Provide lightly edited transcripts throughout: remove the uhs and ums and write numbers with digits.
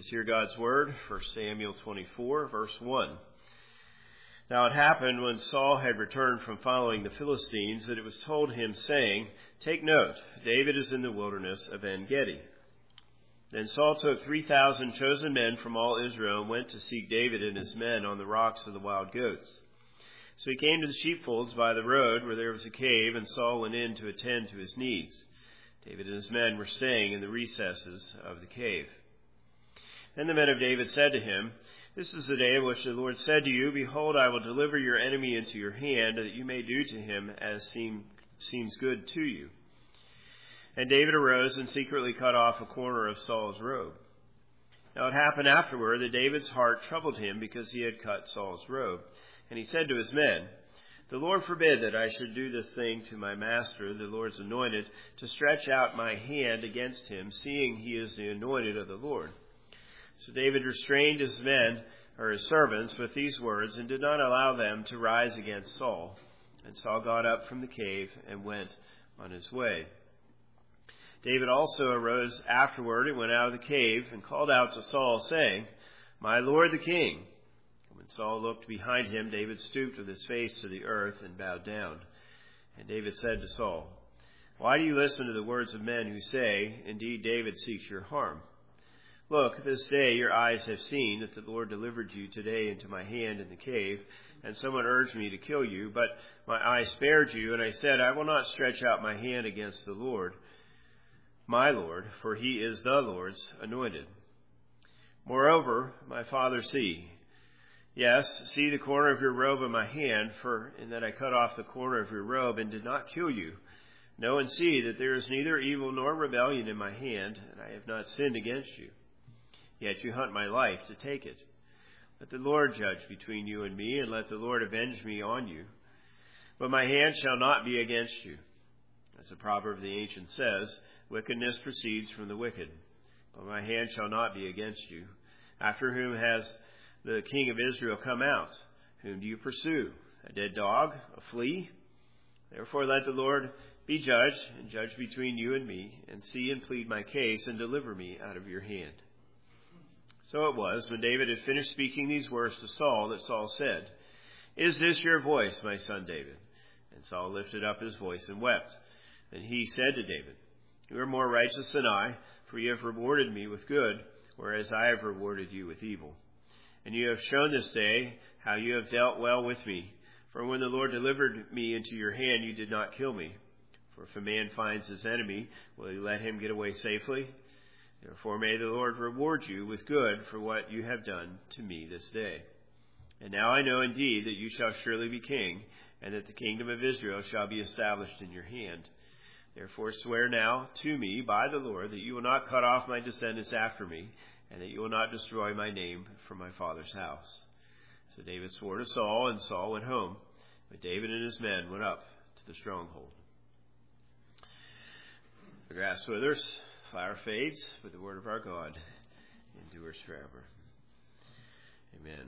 Let us hear God's word, 1 Samuel 24, verse 1. Now it happened when Saul had returned from following the Philistines that it was told him, saying, "Take note, David is in the wilderness of En-Gedi." Then Saul took 3,000 chosen men from all Israel and went to seek David and his men on the rocks of the wild goats. So he came to the sheepfolds by the road where there was a cave, and Saul went in to attend to his needs. David and his men were staying in the recesses of the cave. Then the men of David said to him, "This is the day in which the Lord said to you, Behold, I will deliver your enemy into your hand, that you may do to him as seems good to you." And David arose and secretly cut off a corner of Saul's robe. Now it happened afterward that David's heart troubled him because he had cut Saul's robe. And he said to his men, "The Lord forbid that I should do this thing to my master, the Lord's anointed, to stretch out my hand against him, seeing he is the anointed of the Lord." So David restrained his men, or his servants, with these words, and did not allow them to rise against Saul. And Saul got up from the cave and went on his way. David also arose afterward and went out of the cave and called out to Saul, saying, "My lord the king." And when Saul looked behind him, David stooped with his face to the earth and bowed down. And David said to Saul, "Why do you listen to the words of men who say, 'Indeed, David seeks your harm'? Look, this day your eyes have seen that the Lord delivered you today into my hand in the cave, and someone urged me to kill you, but my eye spared you, and I said, I will not stretch out my hand against the Lord, my Lord, for he is the Lord's anointed. Moreover, my father, see the corner of your robe in my hand, for in that I cut off the corner of your robe and did not kill you. Know and see that there is neither evil nor rebellion in my hand, and I have not sinned against you. Yet you hunt my life to take it. Let the Lord judge between you and me, and let the Lord avenge me on you. But my hand shall not be against you. As the proverb of the ancient says, wickedness proceeds from the wicked. But my hand shall not be against you. After whom has the king of Israel come out? Whom do you pursue? A dead dog? A flea? Therefore let the Lord be judge, and judge between you and me, and see and plead my case, and deliver me out of your hand." So it was, when David had finished speaking these words to Saul, that Saul said, "Is this your voice, my son David?" And Saul lifted up his voice and wept. Then he said to David, "You are more righteous than I, for you have rewarded me with good, whereas I have rewarded you with evil. And you have shown this day how you have dealt well with me. For when the Lord delivered me into your hand, you did not kill me. For if a man finds his enemy, will he let him get away safely? Therefore may the Lord reward you with good for what you have done to me this day. And now I know indeed that you shall surely be king, and that the kingdom of Israel shall be established in your hand. Therefore swear now to me by the Lord that you will not cut off my descendants after me, and that you will not destroy my name from my father's house." So David swore to Saul, and Saul went home. But David and his men went up to the stronghold. The grass withers, flower fades, but the word of our God endures forever. Amen.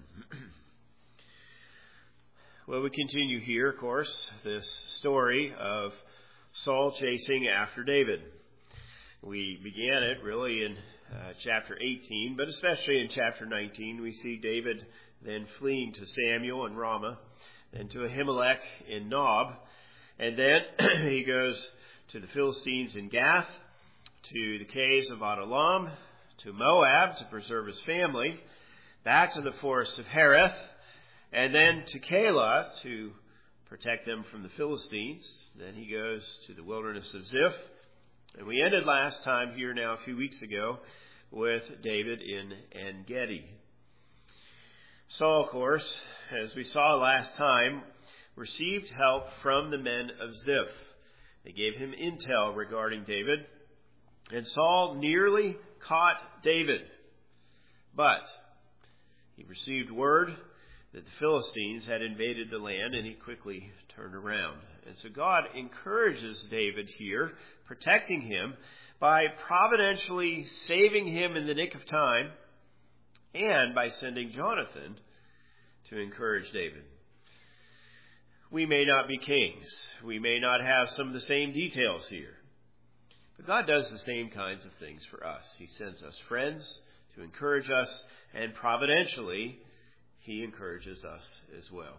Well, we continue here, of course, this story of Saul chasing after David. We began it really in chapter 18, but especially in chapter 19, we see David then fleeing to Samuel in Ramah, then to Ahimelech in Nob, and then he goes to the Philistines in Gath, to the caves of Adullam, to Moab to preserve his family, back to the forests of Hereth, and then to Keilah to protect them from the Philistines. Then he goes to the wilderness of Ziph. And we ended last time here now a few weeks ago with David in En-Gedi. Saul, of course, as we saw last time, received help from the men of Ziph. They gave him intel regarding David. And Saul nearly caught David, but he received word that the Philistines had invaded the land, and he quickly turned around. And so God encourages David here, protecting him by providentially saving him in the nick of time, and by sending Jonathan to encourage David. We may not be kings. We may not have some of the same details here. But God does the same kinds of things for us. He sends us friends to encourage us, and providentially, he encourages us as well.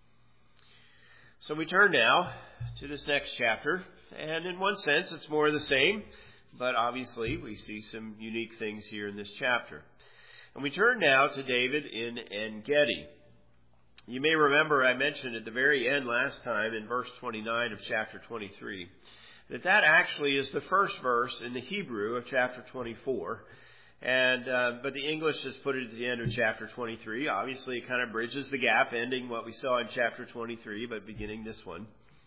So we turn now to this next chapter, and in one sense it's more of the same, but obviously we see some unique things here in this chapter. And we turn now to David in En-Gedi. You may remember I mentioned at the very end last time in verse 29 of chapter 23 that actually is the first verse in the Hebrew of chapter 24. But the English has put it at the end of chapter 23. Obviously, it kind of bridges the gap, ending what we saw in chapter 23, but beginning this one.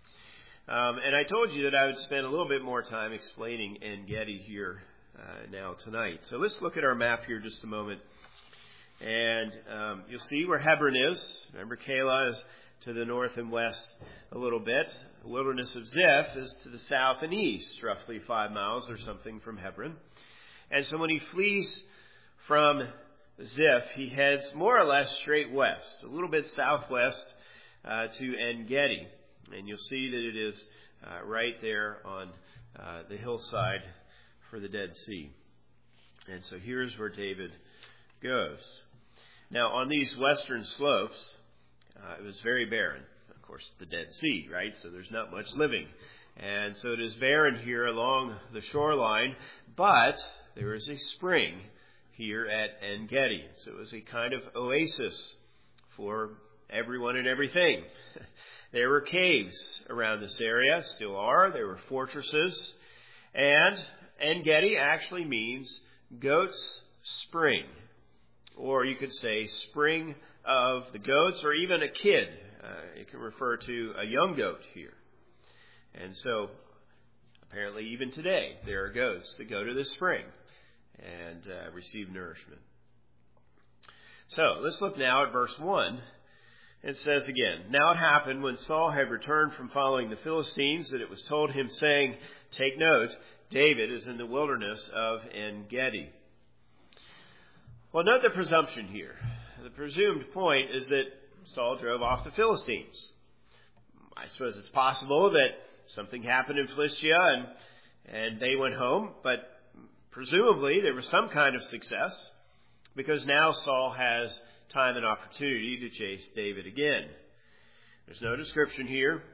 And I told you that I would spend a little bit more time explaining En-Gedi here now tonight. So let's look at our map here just a moment. And you'll see where Hebron is. Remember, Keilah is to the north and west a little bit. The wilderness of Ziph is to the south and east, roughly 5 miles or something from Hebron. And so when he flees from Ziph, he heads more or less straight west, a little bit southwest to En-Gedi. And you'll see that it is right there on the hillside for the Dead Sea. And so here's where David goes. Now, on these western slopes, it was very barren. Of course, the Dead Sea, right? So there's not much living. And so it is barren here along the shoreline, but there is a spring here at En-Gedi. So it was a kind of oasis for everyone and everything. There were caves around this area, still are. There were fortresses. And En-Gedi actually means goat's spring. Or you could say spring of the goats, or even a kid. It can refer to a young goat here. And so, apparently even today, there are goats that go to this spring and receive nourishment. So, let's look now at verse 1. It says again, "Now it happened when Saul had returned from following the Philistines that it was told him, saying, 'Take note, David is in the wilderness of En-Gedi.'" Well, note the presumption here. The presumed point is that Saul drove off the Philistines. I suppose it's possible that something happened in Philistia and they went home, but presumably there was some kind of success because now Saul has time and opportunity to chase David again. There's no description here,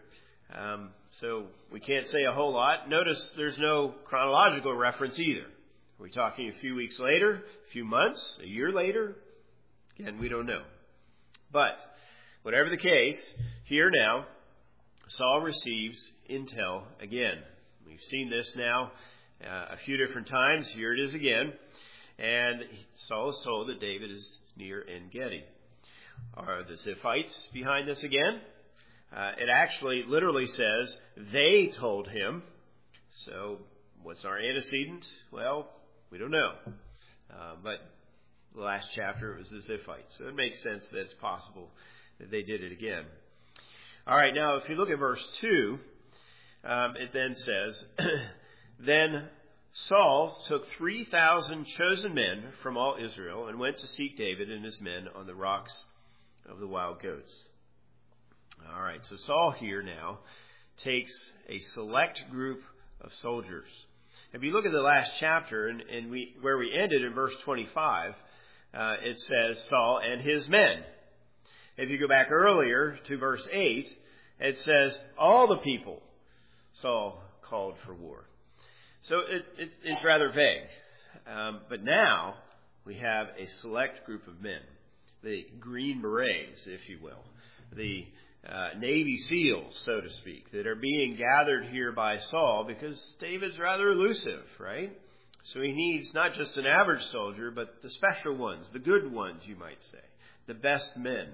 so we can't say a whole lot. Notice there's no chronological reference either. Are we talking a few weeks later, a few months, a year later? Again, we don't know. But whatever the case, here now, Saul receives intel again. We've seen this now a few different times. Here it is again. And Saul is told that David is near En-Gedi. Are the Ziphites behind this again? It actually literally says, they told him. So what's our antecedent? Well, we don't know. But the last chapter it was the Ziphites. So it makes sense that it's possible that they did it again. All right, now if you look at verse 2, it then says, "Then Saul took 3,000 chosen men from all Israel and went to seek David and his men on the rocks of the wild goats." All right, so Saul here now takes a select group of soldiers. If you look at the last chapter and where we ended in verse 25, it says Saul and his men. If you go back earlier to verse 8, it says all the people Saul called for war. So it's rather vague. But now we have a select group of men, the Green Berets, if you will, the Navy SEALs, so to speak, that are being gathered here by Saul because David's rather elusive, right? So he needs not just an average soldier, but the special ones, the good ones, you might say, the best men.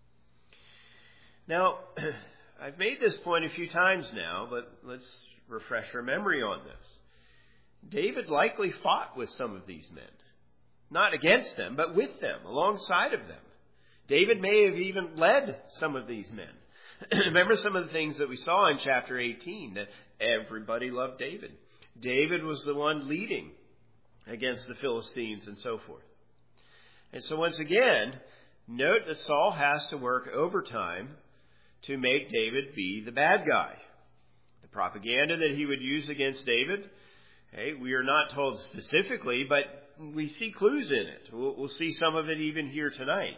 Now, I've made this point a few times now, but let's refresh our memory on this. David likely fought with some of these men. Not against them, but with them, alongside of them. David may have even led some of these men. Remember some of the things that we saw in chapter 18, that everybody loved David. David was the one leading against the Philistines and so forth. And so once again, note that Saul has to work overtime to make David be the bad guy. The propaganda that he would use against David, we are not told specifically, but we see clues in it. We'll see some of it even here tonight.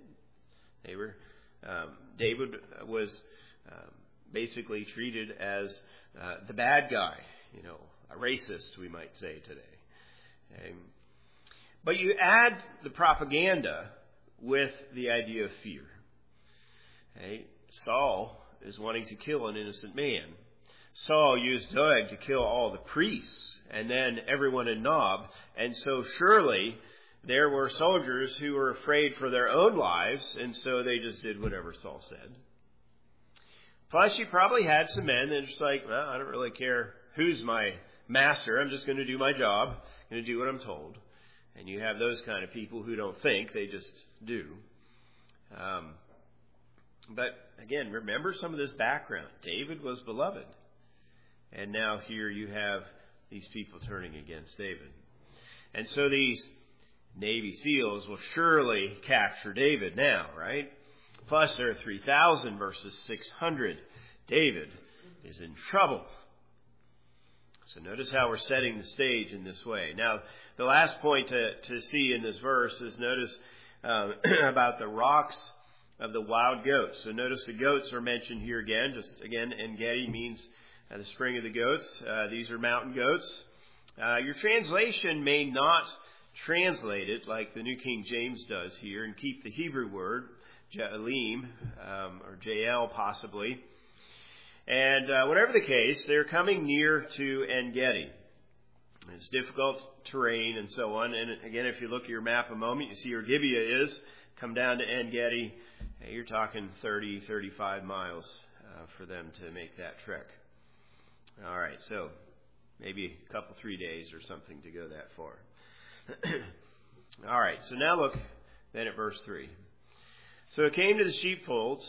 David was basically treated as the bad guy, a racist, we might say today. But you add the propaganda with the idea of fear. Saul is wanting to kill an innocent man. Saul used Doeg to kill all the priests and then everyone in Nob. And so surely there were soldiers who were afraid for their own lives, and so they just did whatever Saul said. Plus, you probably had some men that are just like, well, I don't really care who's my master. I'm just going to do my job. I'm going to do what I'm told. And you have those kind of people who don't think, they just do. But again, remember some of this background. David was beloved. And now here you have these people turning against David. And so these Navy SEALs will surely capture David now, right? Plus there are 3,000 versus 600. David is in trouble. So notice how we're setting the stage in this way. Now, the last point to see in this verse is notice about the rocks of the wild goats. So notice the goats are mentioned here again. Just again, En-gedi means the spring of the goats. These are mountain goats. Your translation may not translate it like the New King James does here and keep the Hebrew word, Ja'alim, or Jael possibly. And whatever the case, they're coming near to En-gedi. It's difficult terrain and so on. And again, if you look at your map a moment, you see where Gibeah is. Come down to En-gedi, you're talking 30, 35 miles for them to make that trek. All right, so maybe a couple, 3 days or something to go that far. All right, so now look then at verse 3. So he came to the sheepfolds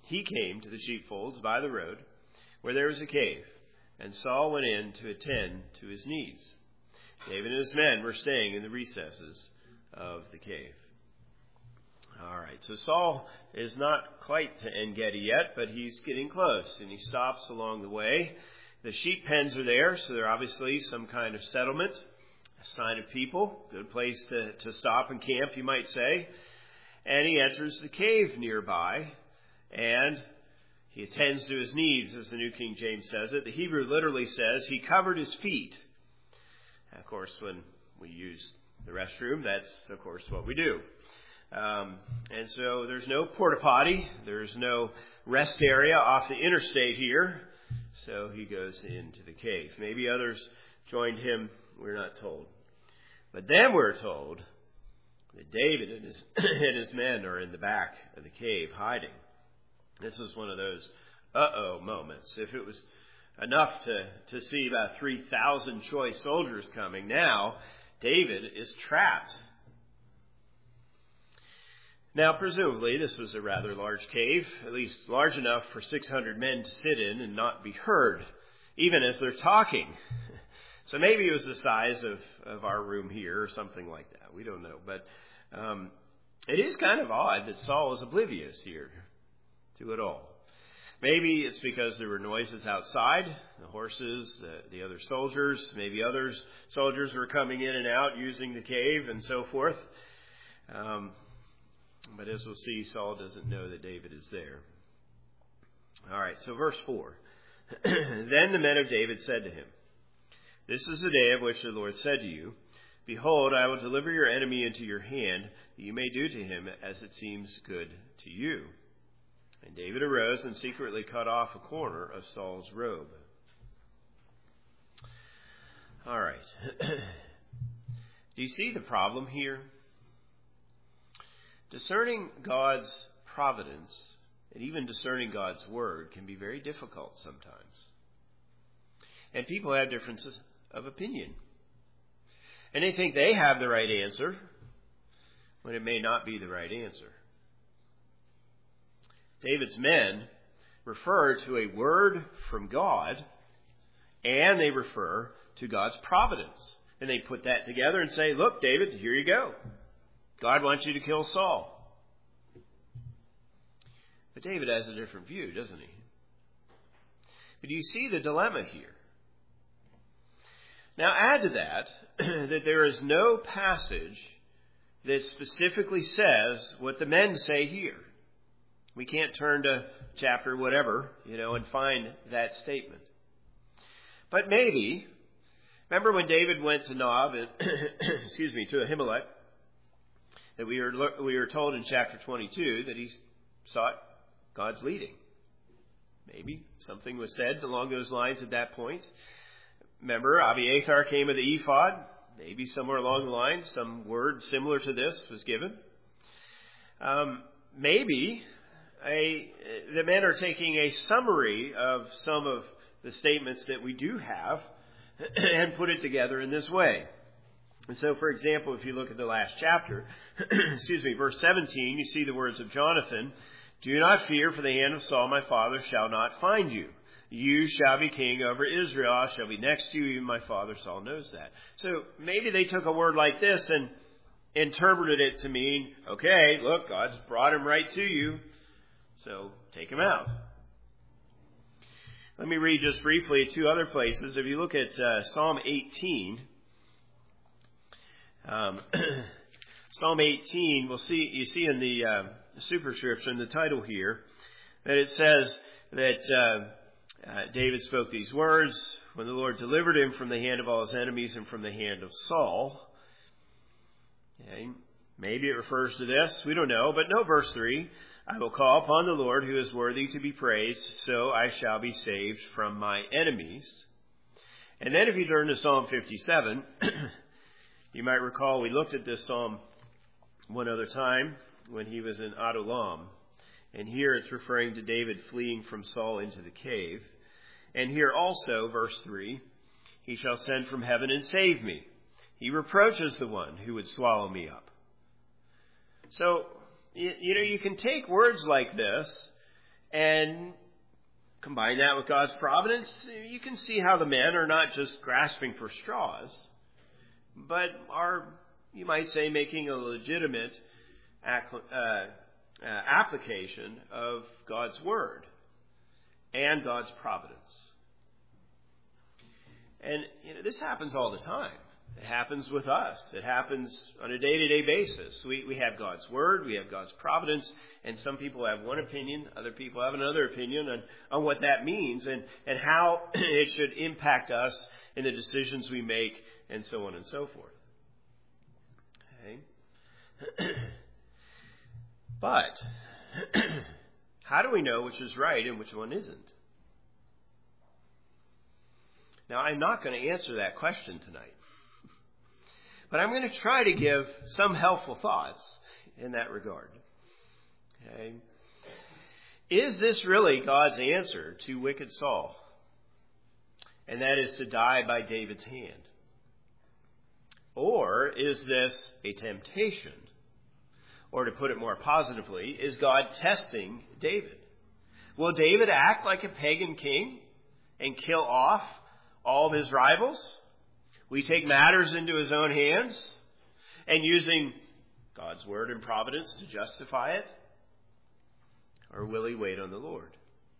by the road, where there was a cave, and Saul went in to attend to his needs. David and his men were staying in the recesses of the cave. All right, so Saul is not quite to En-gedi yet, but he's getting close, and he stops along the way. The sheep pens are there, so they're obviously some kind of settlement, a sign of people, good place to stop and camp, you might say. And he enters the cave nearby, and he attends to his needs, as the New King James says it. The Hebrew literally says he covered his feet. Of course, when we use the restroom, that's, of course, what we do. And so there's no porta potty. There's no rest area off the interstate here. So he goes into the cave. Maybe others joined him. We're not told. But then we're told that David and his men are in the back of the cave hiding. This is one of those uh-oh moments. If it was enough to see about 3,000 choice soldiers coming, now David is trapped. Now, presumably, this was a rather large cave, at least large enough for 600 men to sit in and not be heard, even as they're talking. So maybe it was the size of our room here or something like that. We don't know. But it is kind of odd that Saul is oblivious here to it all. Maybe it's because there were noises outside, the horses, the other soldiers. Maybe other soldiers were coming in and out using the cave and so forth. But as we'll see, Saul doesn't know that David is there. All right, so verse 4. Then the men of David said to him, "This is the day of which the Lord said to you, Behold, I will deliver your enemy into your hand, that you may do to him as it seems good to you." And David arose and secretly cut off a corner of Saul's robe. All right. Do you see the problem here? Discerning God's providence and even discerning God's word can be very difficult sometimes. And people have differences of opinion. And they think they have the right answer when it may not be the right answer. David's men refer to a word from God, and they refer to God's providence. And they put that together and say, look, David, here you go. God wants you to kill Saul. But David has a different view, doesn't he? But do you see the dilemma here? Now add to that that there is no passage that specifically says what the men say here. We can't turn to chapter whatever, and find that statement. But maybe, remember when David went to Nob, and, to Ahimelech, that we were told in chapter 22 that he sought God's leading. Maybe something was said along those lines at that point. Remember, Abiathar came with the ephod. Maybe somewhere along the line, some word similar to this was given. Maybe the men are taking a summary of some of the statements that we do have and put it together in this way. And so, for example, if you look at the last chapter, verse 17, you see the words of Jonathan, "Do not fear, for the hand of Saul my father shall not find you. You shall be king over Israel. I shall be next to you. Even my father Saul knows that." So maybe they took a word like this and interpreted it to mean, okay, look, God's brought him right to you, so take him out. Let me read just briefly two other places. If you look at Psalm 18, Psalm 18, you see in the superscription, the title here, that it says that David spoke these words when the Lord delivered him from the hand of all his enemies and from the hand of Saul. Okay. Maybe it refers to this. We don't know. But no, verse 3, "I will call upon the Lord who is worthy to be praised, so I shall be saved from my enemies." And then if you turn to Psalm 57, you might recall we looked at this psalm one other time when he was in Adullam. And here it's referring to David fleeing from Saul into the cave. And here also, verse 3, "He shall send from heaven and save me. He reproaches the one who would swallow me up." So, you can take words like this and combine that with God's providence. You can see how the men are not just grasping for straws, but are, you might say, making a legitimate application of God's word and God's providence. And this happens all the time. It happens with us. It happens on a day-to-day basis. We have God's word, we have God's providence, and some people have one opinion, other people have another opinion on what that means and how it should impact us in the decisions we make, and so on and so forth. Okay. But how do we know which is right and which one isn't? Now, I'm not going to answer that question tonight. But I'm going to try to give some helpful thoughts in that regard. Okay. Is this really God's answer to wicked Saul? And that is to die by David's hand. Or is this a temptation? Or to put it more positively, is God testing David? Will David act like a pagan king and kill off all of his rivals? Will he take matters into his own hands and using God's word and providence to justify it? Or will he wait on the Lord?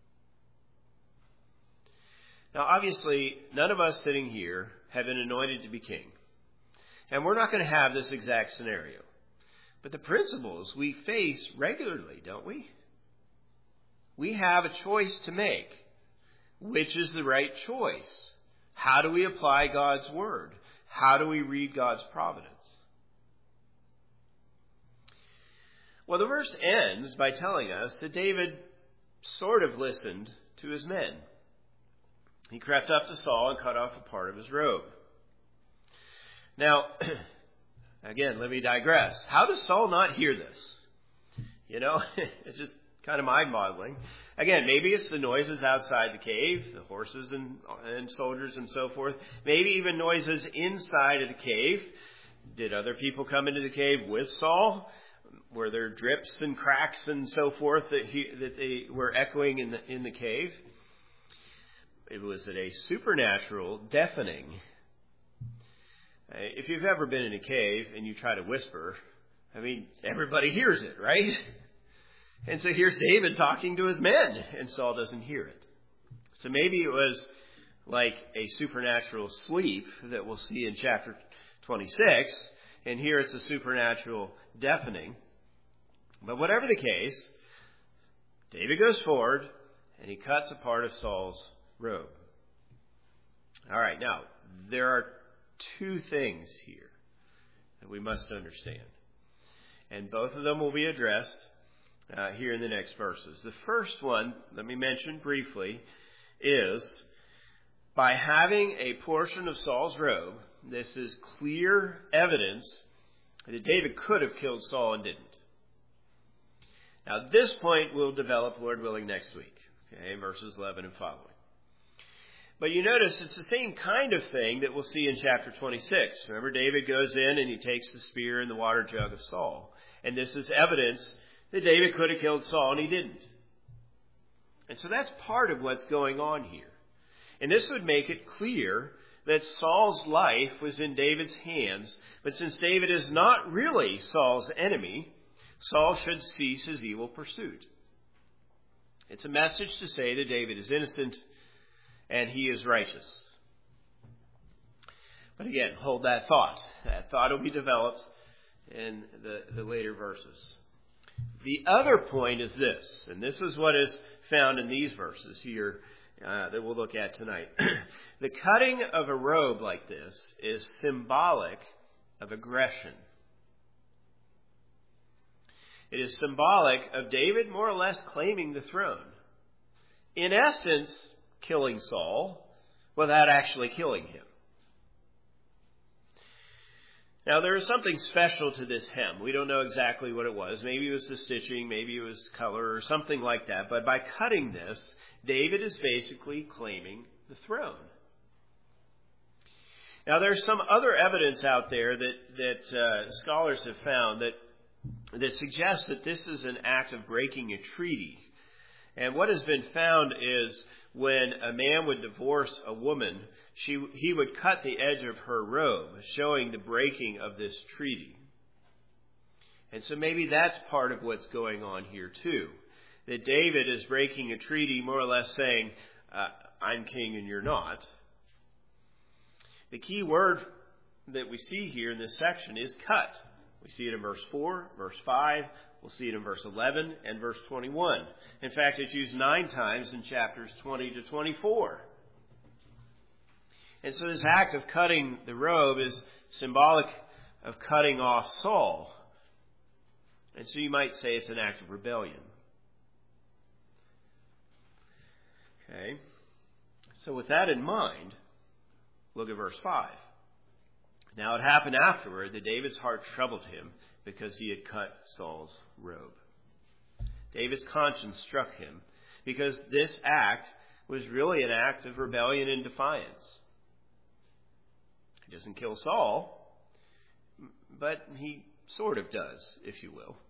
Now, obviously, none of us sitting here have been anointed to be king. And we're not going to have this exact scenario. But the principles we face regularly, don't we? We have a choice to make. Which is the right choice? How do we apply God's word? How do we read God's providence? Well, the verse ends by telling us that David sort of listened to his men. He crept up to Saul and cut off a part of his robe. Now, again, let me digress. How does Saul not hear this? It's just kind of mind-boggling. Again, maybe it's the noises outside the cave, the horses and soldiers and so forth. Maybe even noises inside of the cave. Did other people come into the cave with Saul? Were there drips and cracks and so forth that they were echoing in the cave? It was a supernatural deafening. If you've ever been in a cave and you try to whisper, everybody hears it, right? And so here's David talking to his men, and Saul doesn't hear it. So maybe it was like a supernatural sleep that we'll see in chapter 26, and here it's a supernatural deafening. But whatever the case, David goes forward and he cuts a part of Saul's robe. All right, now, there are two things here that we must understand. And both of them will be addressed here in the next verses. The first one, let me mention briefly, is by having a portion of Saul's robe, this is clear evidence that David could have killed Saul and didn't. Now, this point will develop, Lord willing, next week, okay, verses 11 and following. But you notice it's the same kind of thing that we'll see in chapter 26. Remember, David goes in and he takes the spear and the water jug of Saul. And this is evidence that David could have killed Saul and he didn't. And so that's part of what's going on here. And this would make it clear that Saul's life was in David's hands. But since David is not really Saul's enemy, Saul should cease his evil pursuit. It's a message to say that David is innocent and he is righteous. But again, hold that thought. That thought will be developed in the later verses. The other point is this, and this is what is found in these verses here that we'll look at tonight. The cutting of a robe like this is symbolic of aggression. It is symbolic of David more or less claiming the throne. In essence, killing Saul without actually killing him. Now, there is something special to this hem. We don't know exactly what it was. Maybe it was the stitching, maybe it was color or something like that. But by cutting this, David is basically claiming the throne. Now, there's some other evidence out there that scholars have found that suggests that this is an act of breaking a treaty. And what has been found is when a man would divorce a woman, he would cut the edge of her robe, showing the breaking of this treaty. And so maybe that's part of what's going on here too. That David is breaking a treaty, more or less saying, I'm king and you're not. The key word that we see here in this section is cut. We see it in verse 4, verse 5. We'll see it in verse 11 and verse 21. In fact, it's used 9 times in chapters 20 to 24. And so this act of cutting the robe is symbolic of cutting off Saul. And so you might say it's an act of rebellion. Okay. So with that in mind, look at verse 5. Now it happened afterward that David's heart troubled him because he had cut Saul's robe. David's conscience struck him because this act was really an act of rebellion and defiance. He doesn't kill Saul, but he sort of does, if you will.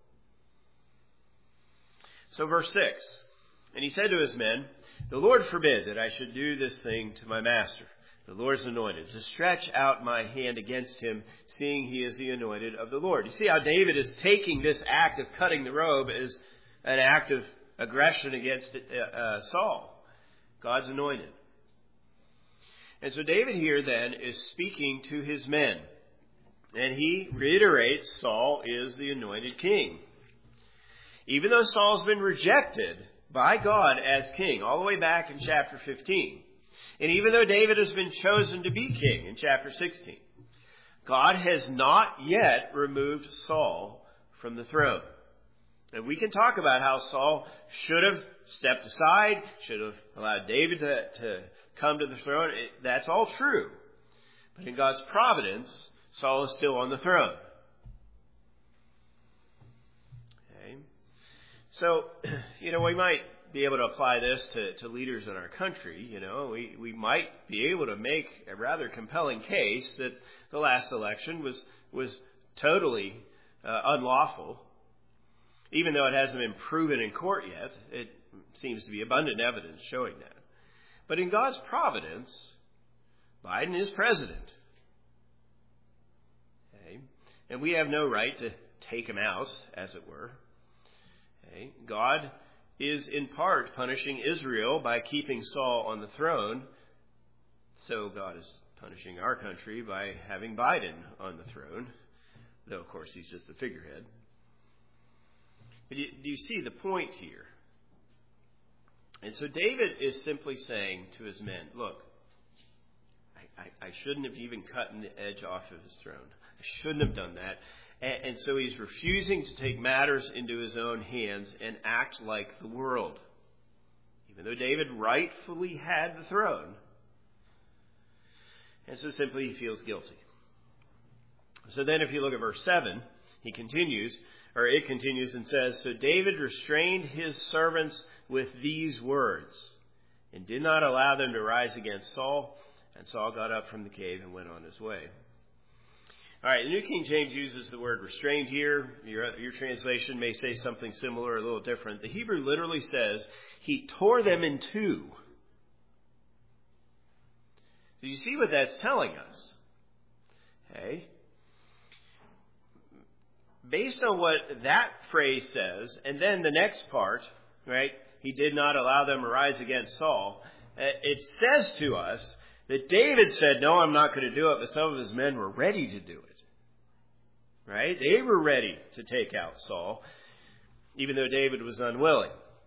So verse 6, and he said to his men, the Lord forbid that I should do this thing to my master, the Lord's anointed, to stretch out my hand against him, seeing he is the anointed of the Lord. You see how David is taking this act of cutting the robe as an act of aggression against Saul, God's anointed. And so David here then is speaking to his men. And he reiterates Saul is the anointed king. Even though Saul's been rejected by God as king, all the way back in chapter 15. And even though David has been chosen to be king in chapter 16, God has not yet removed Saul from the throne. And we can talk about how Saul should have stepped aside, should have allowed David to come to the throne. That's all true. But in God's providence, Saul is still on the throne. Okay. So, we might be able to apply this to leaders in our country. We might be able to make a rather compelling case that the last election was totally unlawful. Even though it hasn't been proven in court yet, it seems to be abundant evidence showing that. But in God's providence, Biden is president. Okay? And we have no right to take him out, as it were. Okay? God is in part punishing Israel by keeping Saul on the throne So God is punishing our country by having Biden on the throne, though, of course, he's just a figurehead. But do you see the point here? And so David is simply saying to his men, look, I shouldn't have even cut the edge off of his throne. I shouldn't have done that. And so he's refusing to take matters into his own hands and act like the world. Even though David rightfully had the throne. And so simply he feels guilty. So then if you look at verse 7, it continues and says, So David restrained his servants with these words, and did not allow them to rise against Saul. And Saul got up from the cave and went on his way. All right, the New King James uses the word restrained here. Your translation may say something similar or a little different. The Hebrew literally says, he tore them in two. So you see what that's telling us. Okay? Based on what that phrase says, and then the next part, right, he did not allow them to rise against Saul, it says to us that David said, no, I'm not going to do it, but some of his men were ready to do it. Right? They were ready to take out Saul, even though David was unwilling.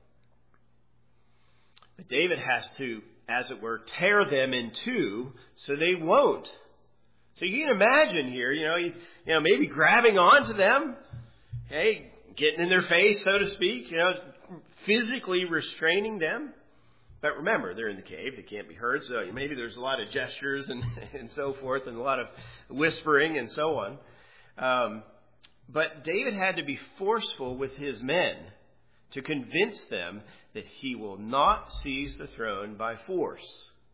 But David has to, as it were, tear them in two so they won't. So you can imagine here, he's, maybe grabbing onto them, okay, getting in their face, so to speak, physically restraining them. But remember, they're in the cave. They can't be heard. So maybe there's a lot of gestures and so forth and a lot of whispering and so on. But David had to be forceful with his men to convince them that he will not seize the throne by force.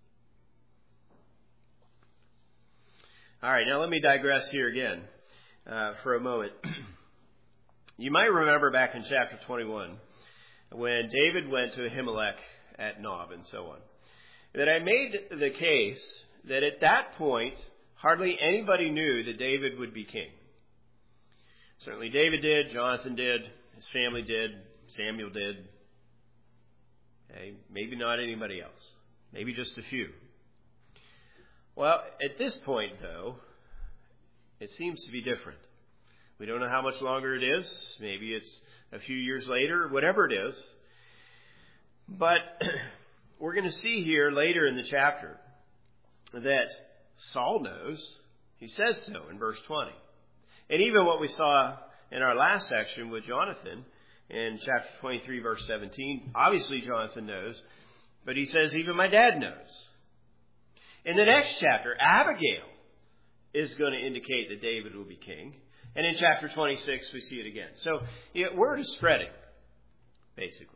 All right, now let me digress here again for a moment. You might remember back in chapter 21 when David went to Ahimelech at Nob and so on, that I made the case that at that point, hardly anybody knew that David would be king. Certainly David did, Jonathan did, his family did, Samuel did. Okay, maybe not anybody else. Maybe just a few. Well, at this point, though, it seems to be different. We don't know how much longer it is. Maybe it's a few years later, whatever it is. But we're going to see here later in the chapter that Saul knows. He says so in verse 20. And even what we saw in our last section with Jonathan in chapter 23, verse 17, obviously Jonathan knows, but he says even my dad knows. In the next chapter, Abigail is going to indicate that David will be king. And in chapter 26, we see it again. So word is spreading, basically.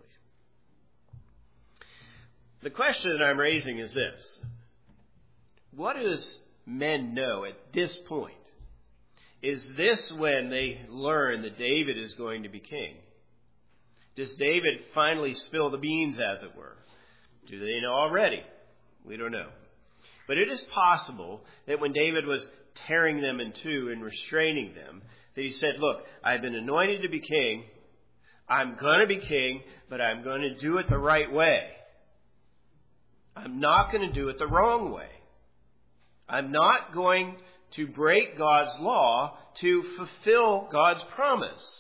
The question that I'm raising is this. What does men know at this point? Is this when they learn that David is going to be king? Does David finally spill the beans, as it were? Do they know already? We don't know. But it is possible that when David was tearing them in two and restraining them, that he said, look, I've been anointed to be king. I'm going to be king, but I'm going to do it the right way. I'm not going to do it the wrong way. I'm not going to break God's law to fulfill God's promise.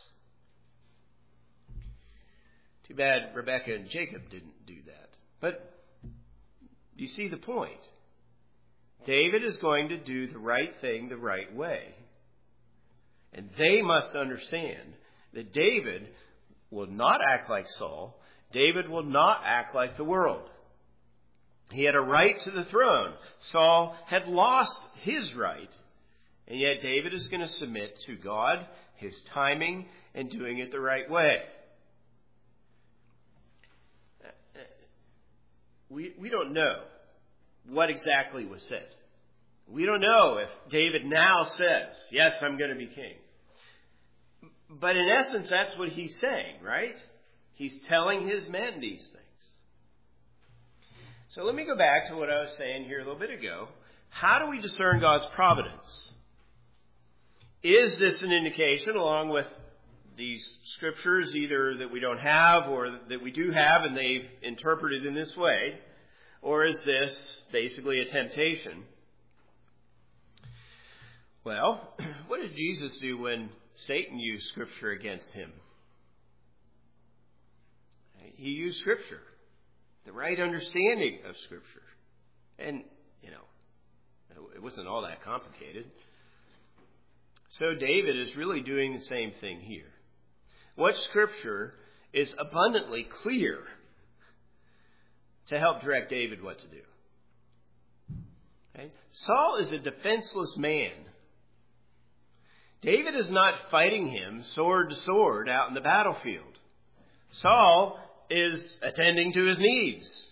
Too bad Rebekah and Jacob didn't do that. But you see the point. David is going to do the right thing the right way. And they must understand that David will not act like Saul. David will not act like the world. He had a right to the throne. Saul had lost his right. And yet David is going to submit to God, his timing, and doing it the right way. We don't know what exactly was said. We don't know if David now says, yes, I'm going to be king. But in essence, that's what he's saying, right? He's telling his men these things. So let me go back to what I was saying here a little bit ago. How do we discern God's providence? Is this an indication, along with these scriptures, either that we don't have or that we do have and they've interpreted in this way, Or is this basically a temptation? Well, what did Jesus do when Satan used Scripture against him? He used Scripture, the right understanding of Scripture. And, it wasn't all that complicated. So David is really doing the same thing here. What Scripture is abundantly clear to help direct David what to do. Okay? Saul is a defenseless man. David is not fighting him sword to sword out in the battlefield. Saul is attending to his needs.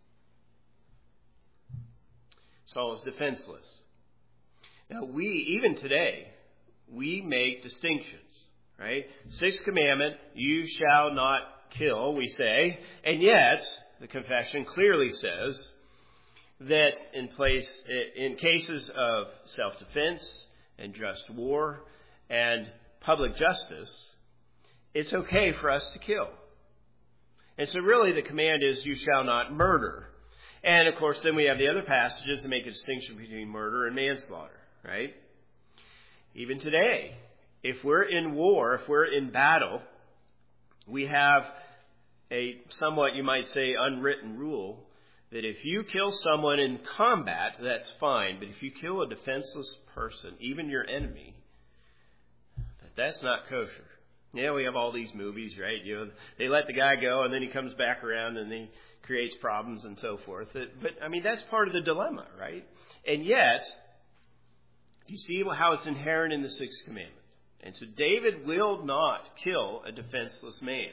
Saul is defenseless. Now even today, we make distinctions, right? Sixth commandment, you shall not kill, we say. And yet, the confession clearly says that in cases of self-defense and just war and public justice, it's okay for us to kill. And so really the command is, you shall not murder. And of course then we have the other passages that make a distinction between murder and manslaughter, right? Even today, if we're in war, if we're in battle, we have a somewhat, you might say, unwritten rule that if you kill someone in combat, that's fine. But if you kill a defenseless person, even your enemy, that's not kosher. Yeah, we have all these movies, right? They let the guy go and then he comes back around and he creates problems and so forth. But, that's part of the dilemma, right? And yet, you see how it's inherent in the sixth commandment. And so David will not kill a defenseless man.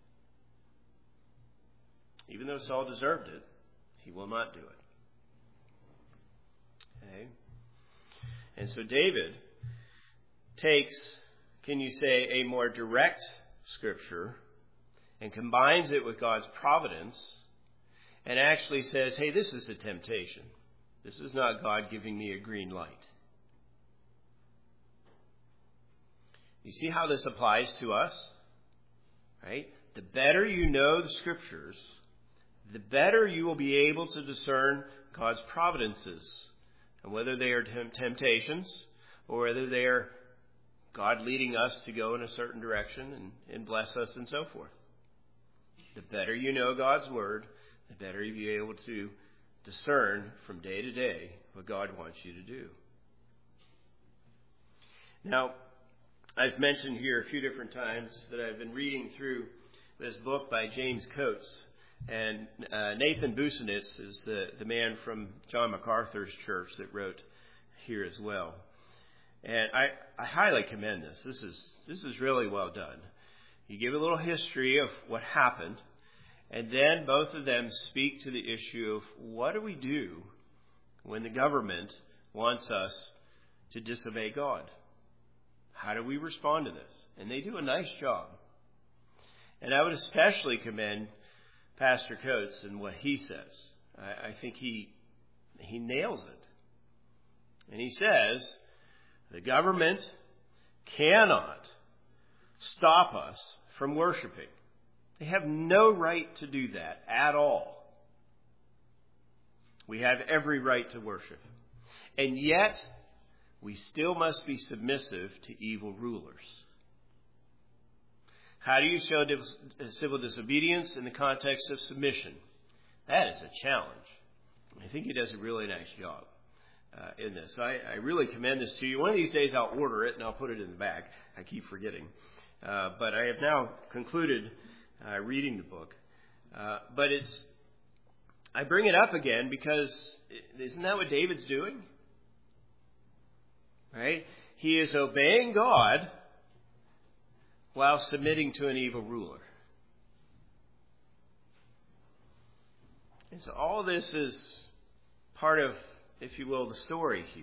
Even though Saul deserved it, he will not do it. Okay? And so David takes, can you say, a more direct Scripture and combines it with God's providence and actually says, hey, this is a temptation. This is not God giving me a green light. You see how this applies to us? Right? The better you know the Scriptures, the better you will be able to discern God's providences, and whether they are temptations or whether they are God leading us to go in a certain direction and bless us and so forth. The better you know God's Word, the better you'll be able to discern from day to day what God wants you to do. Now, I've mentioned here a few different times that I've been reading through this book by James Coates. And Nathan Busenitz is the man from John MacArthur's church that wrote here as well. And I highly commend this. This is really well done. You give a little history of what happened, and then both of them speak to the issue of what do we do when the government wants us to disobey God? How do we respond to this? And they do a nice job. And I would especially commend Pastor Coates and what he says. I think he nails it. And he says, the government cannot stop us from worshiping. They have no right to do that at all. We have every right to worship. And yet, we still must be submissive to evil rulers. How do you show civil disobedience in the context of submission? That is a challenge. I think he does a really nice job in this. I really commend this to you. One of these days I'll order it and I'll put it in the back. I keep forgetting. But I have now concluded reading the book. But I bring it up again because isn't that what David's doing? Right? He is obeying God while submitting to an evil ruler. And so all this is part of, if you will, the story here.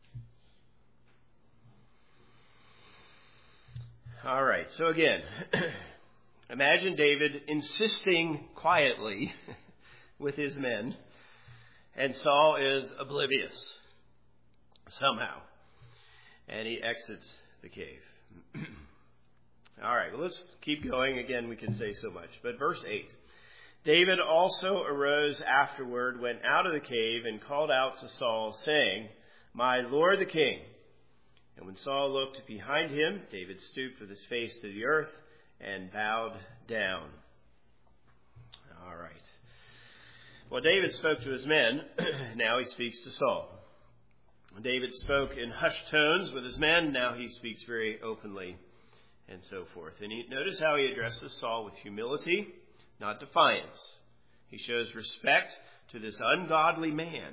All right, so again, imagine David insisting quietly with his men, and Saul is oblivious somehow, and he exits the cave. All right, well, let's keep going. Again, we can say so much. But verse 8. David also arose afterward, went out of the cave, and called out to Saul, saying, My lord the king. And when Saul looked behind him, David stooped with his face to the earth and bowed down. All right. Well, David spoke to his men. Now he speaks to Saul. David spoke in hushed tones with his men. Now he speaks very openly, and so forth. And notice how he addresses Saul with humility, not defiance. He shows respect to this ungodly man.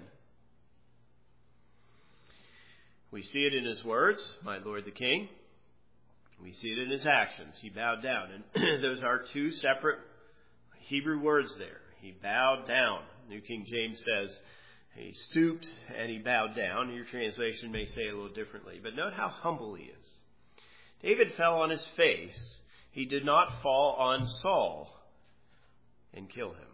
We see it in his words, my lord the king. We see it in his actions. He bowed down. And those are two separate Hebrew words there. He bowed down. New King James says he stooped and he bowed down. Your translation may say it a little differently. But note how humble he is. David fell on his face. He did not fall on Saul and kill him.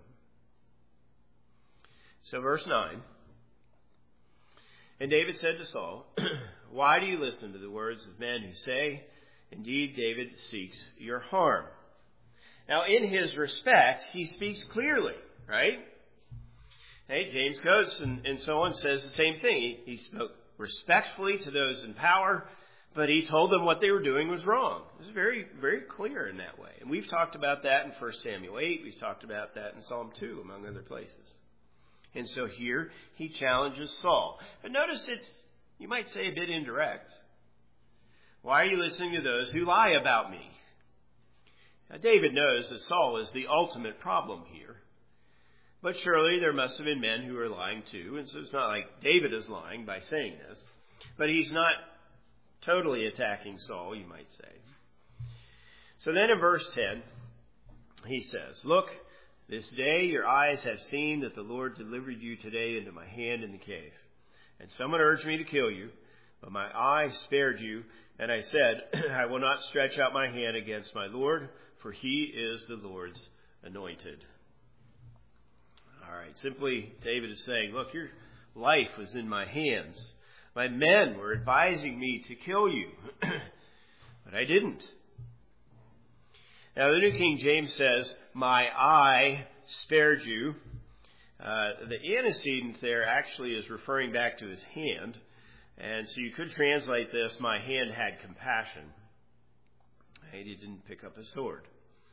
So verse 9. And David said to Saul, Why do you listen to the words of men who say, Indeed, David seeks your harm? Now, in his respect, he speaks clearly, right? Hey, James Coates and so on says the same thing. He spoke respectfully to those in power, but he told them what they were doing was wrong. It was very, very clear in that way. And we've talked about that in 1 Samuel 8. We've talked about that in Psalm 2, among other places. And so here he challenges Saul. But notice it's, you might say, a bit indirect. Why are you listening to those who lie about me? Now, David knows that Saul is the ultimate problem here. But surely there must have been men who are lying too. And so it's not like David is lying by saying this. But he's not totally attacking Saul, you might say. So then in verse 10, he says, Look, this day your eyes have seen that the Lord delivered you today into my hand in the cave. And someone urged me to kill you, but my eye spared you. And I said, I will not stretch out my hand against my Lord, for he is the Lord's anointed. All right, simply David is saying, look, your life was in my hands. My men were advising me to kill you, but I didn't. Now, the New King James says, my eye spared you. The antecedent there actually is referring back to his hand. And so you could translate this, my hand had compassion. And he didn't pick up a sword.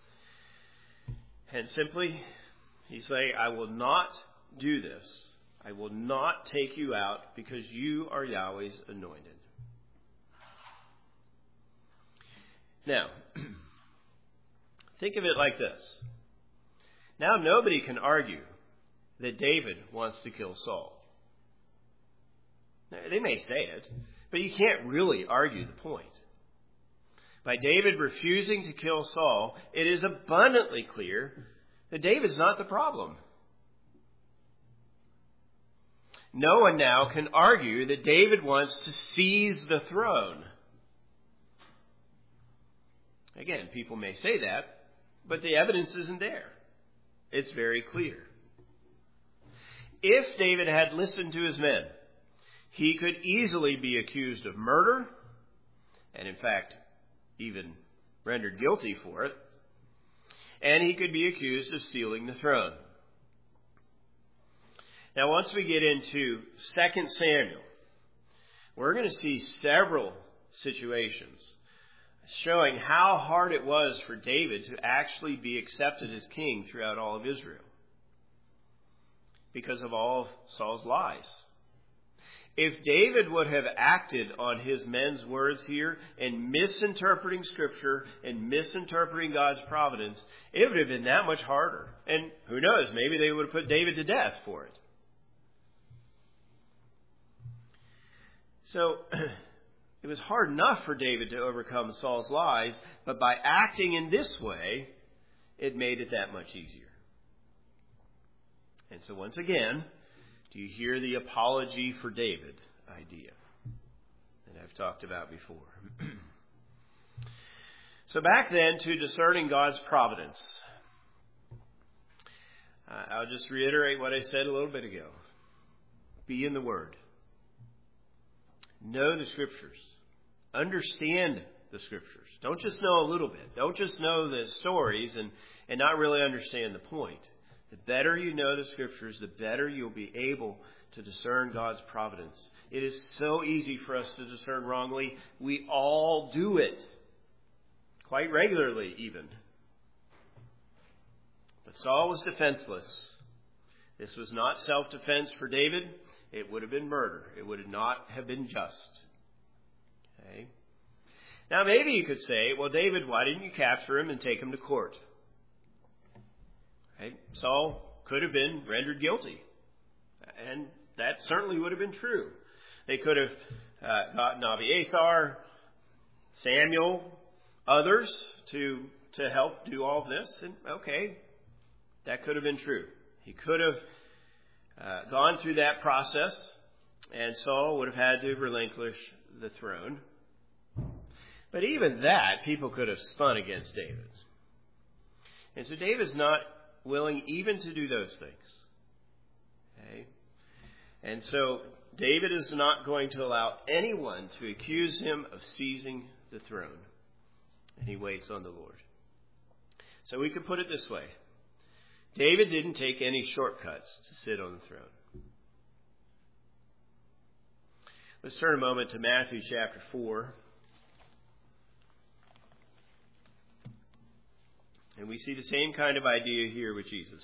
And simply, he's saying, I will not do this. I will not take you out because you are Yahweh's anointed. Now, think of it like this. Now nobody can argue that David wants to kill Saul. They may say it, but you can't really argue the point. By David refusing to kill Saul, it is abundantly clear that David's not the problem. No one now can argue that David wants to seize the throne. Again, people may say that, but the evidence isn't there. It's very clear. If David had listened to his men, he could easily be accused of murder, and in fact, even rendered guilty for it, and he could be accused of stealing the throne. Now, once we get into 2 Samuel, we're going to see several situations showing how hard it was for David to actually be accepted as king throughout all of Israel because of all of Saul's lies. If David would have acted on his men's words here and misinterpreting Scripture and misinterpreting God's providence, it would have been that much harder. And who knows, maybe they would have put David to death for it. So it was hard enough for David to overcome Saul's lies, but by acting in this way, it made it that much easier. And so once again, do you hear the apology for David idea that I've talked about before? So back then to discerning God's providence. I'll just reiterate what I said a little bit ago. Be in the Word. Know the Scriptures. Understand the Scriptures. Don't just know a little bit. Don't just know the stories and not really understand the point. The better you know the Scriptures, the better you'll be able to discern God's providence. It is so easy for us to discern wrongly. We all do it. Quite regularly, even. But Saul was defenseless. This was not self-defense for David. It would have been murder. It would not have been just. Okay? Now, maybe you could say, well, David, why didn't you capture him and take him to court? Okay? Saul could have been rendered guilty. And that certainly would have been true. They could have gotten Abiathar, Samuel, others to help do all of this. And okay, that could have been true. He could have gone through that process, and Saul would have had to relinquish the throne. But even that, people could have spun against David. And so David's not willing even to do those things. Okay? And so David is not going to allow anyone to accuse him of seizing the throne. And he waits on the Lord. So we could put it this way. David didn't take any shortcuts to sit on the throne. Let's turn a moment to Matthew chapter 4. And we see the same kind of idea here with Jesus.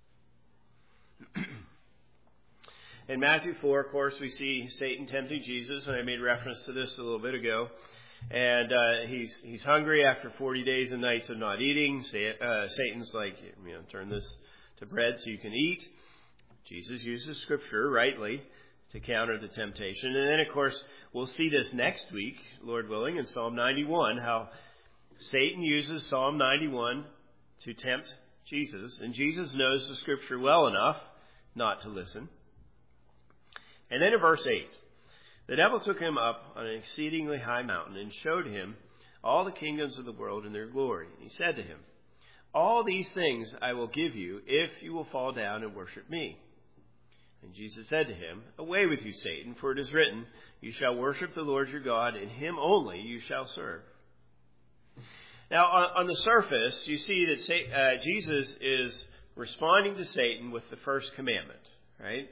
In Matthew 4, of course, we see Satan tempting Jesus, and I made reference to this a little bit ago. And he's hungry after 40 days and nights of not eating. Satan's like, turn this to bread so you can eat. Jesus uses Scripture rightly to counter the temptation. And then, of course, we'll see this next week, Lord willing, in Psalm 91, how Satan uses Psalm 91 to tempt Jesus. And Jesus knows the Scripture well enough not to listen. And then in verse 8, the devil took him up on an exceedingly high mountain and showed him all the kingdoms of the world and their glory. And he said to him, all these things I will give you if you will fall down and worship me. And Jesus said to him, away with you, Satan, for it is written, you shall worship the Lord your God, and him only you shall serve. Now, on the surface, you see that Jesus is responding to Satan with the first commandment, right?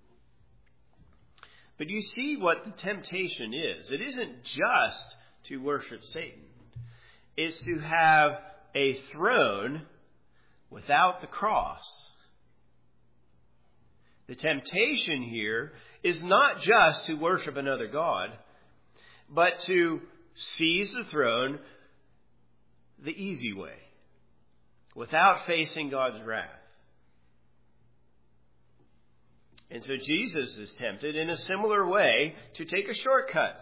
But you see what the temptation is. It isn't just to worship Satan. It's to have a throne without the cross. The temptation here is not just to worship another god, but to seize the throne the easy way, without facing God's wrath. And so Jesus is tempted in a similar way to take a shortcut.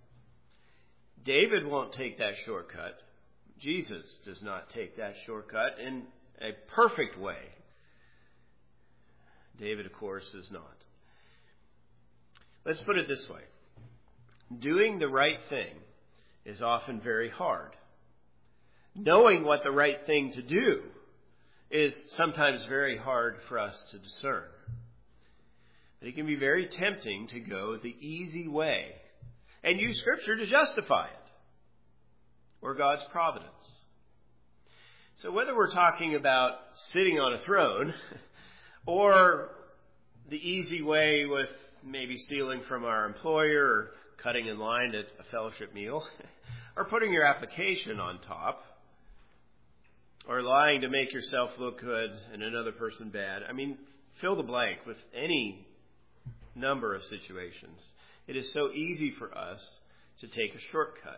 David won't take that shortcut. Jesus does not take that shortcut in a perfect way. David, of course, is not. Let's put it this way. Doing the right thing is often very hard. Knowing what the right thing to do is sometimes very hard for us to discern. But it can be very tempting to go the easy way and use Scripture to justify it, or God's providence. So whether we're talking about sitting on a throne, or the easy way with maybe stealing from our employer, or cutting in line at a fellowship meal, or putting your application on top, or lying to make yourself look good and another person bad. I mean, fill the blank with any number of situations. It is so easy for us to take a shortcut.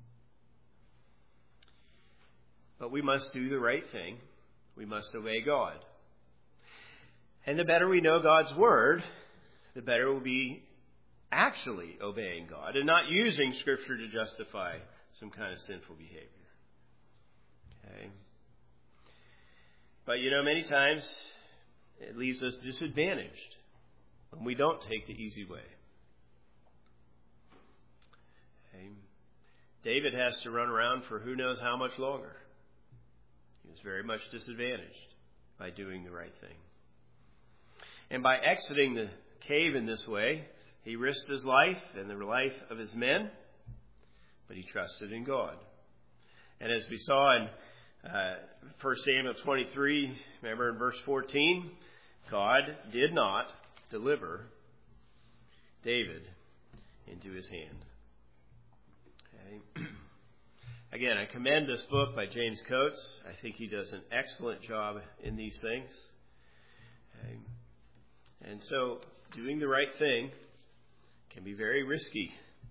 But we must do the right thing. We must obey God. And the better we know God's Word, the better we'll be actually obeying God and not using Scripture to justify some kind of sinful behavior. Okay? But many times it leaves us disadvantaged when we don't take the easy way. Okay? David has to run around for who knows how much longer. He was very much disadvantaged by doing the right thing. And by exiting the cave in this way, he risked his life and the life of his men, but he trusted in God. And as we saw in 1 Samuel 23, remember in verse 14, God did not deliver David into his hand. Okay. Again, I commend this book by James Coates. I think he does an excellent job in these things. Okay. And so, doing the right thing can be very risky.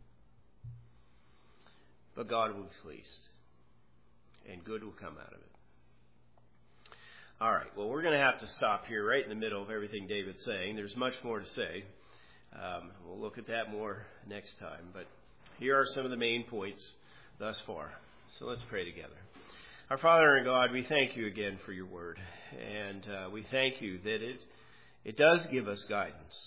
But God will be pleased. And good will come out of it. All right, well, we're going to have to stop here right in the middle of everything David's saying. There's much more to say. We'll look at that more next time. But here are some of the main points thus far. So let's pray together. Our Father and God, we thank you again for your word. And we thank you that it does give us guidance.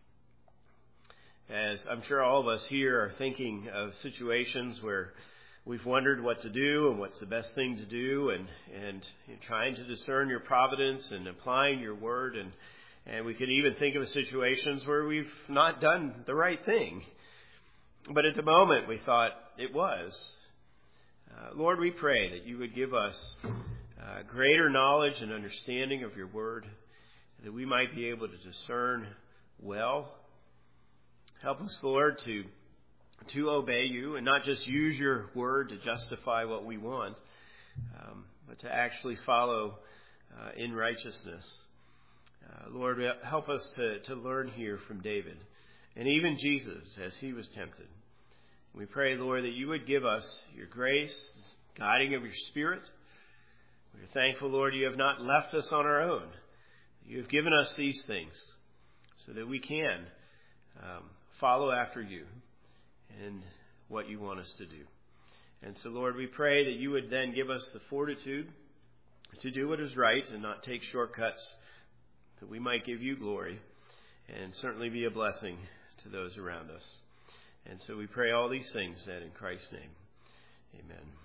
As I'm sure all of us here are thinking of situations where we've wondered what to do and what's the best thing to do, and trying to discern your providence and applying your word. And we could even think of situations where we've not done the right thing. But at the moment we thought it was. Lord, we pray that you would give us greater knowledge and understanding of your word, that we might be able to discern well. Help us, Lord, to obey you and not just use your word to justify what we want, but to actually follow in righteousness. Lord, help us to learn here from David and even Jesus as he was tempted. We pray, Lord, that you would give us your grace, guiding of your Spirit. We're thankful, Lord, you have not left us on our own. You have given us these things so that we can follow after you and what you want us to do. And so, Lord, we pray that you would then give us the fortitude to do what is right and not take shortcuts, that we might give you glory and certainly be a blessing to those around us. And so we pray all these things then in Christ's name. Amen.